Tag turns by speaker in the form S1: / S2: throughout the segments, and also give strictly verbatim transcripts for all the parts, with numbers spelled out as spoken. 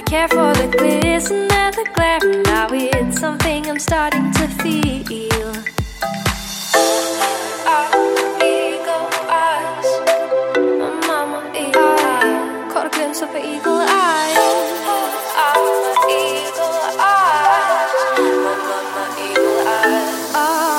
S1: care for the glisten and the glare, and now it's something I'm starting to feel. Our eagle eyes, my mama eagle eyes, caught a glimpse of her eagle eyes. Our eagle eyes, my mama eagle eyes. Oh.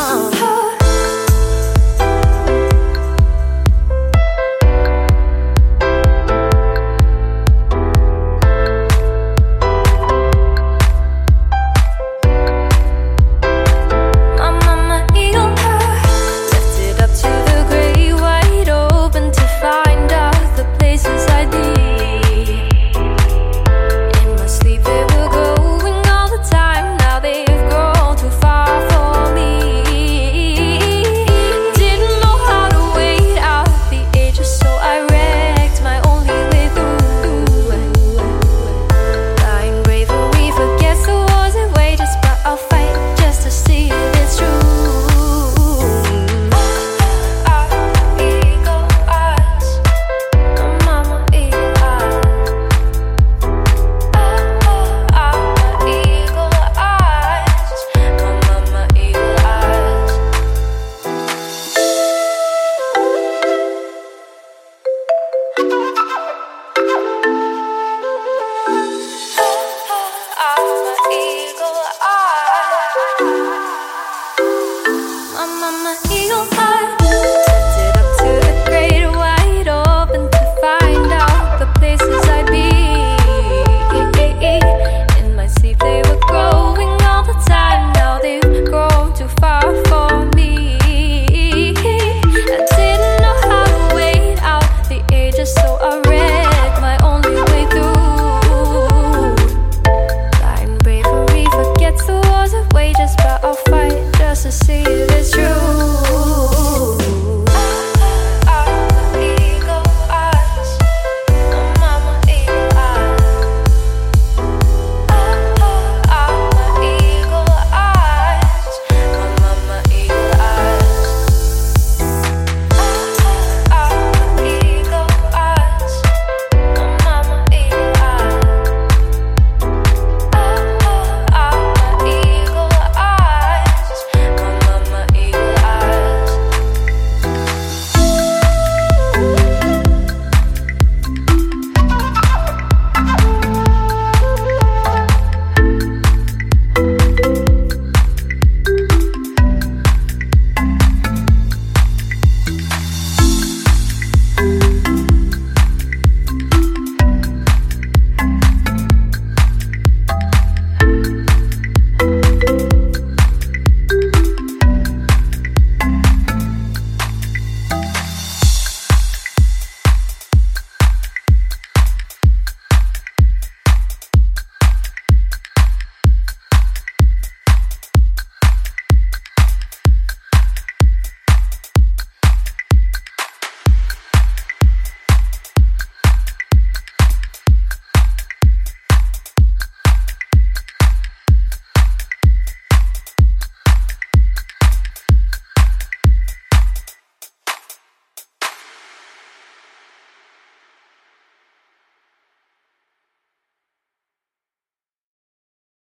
S1: Mama eagle eye, lifted up to the great wide open to find out the places I'd be. In my sleep they were growing all the time, now they've grown too far for me. I didn't know how to wait out the ages, so I read my only way through. Blind bravery forgets the wars of wages, but I'll fight just to see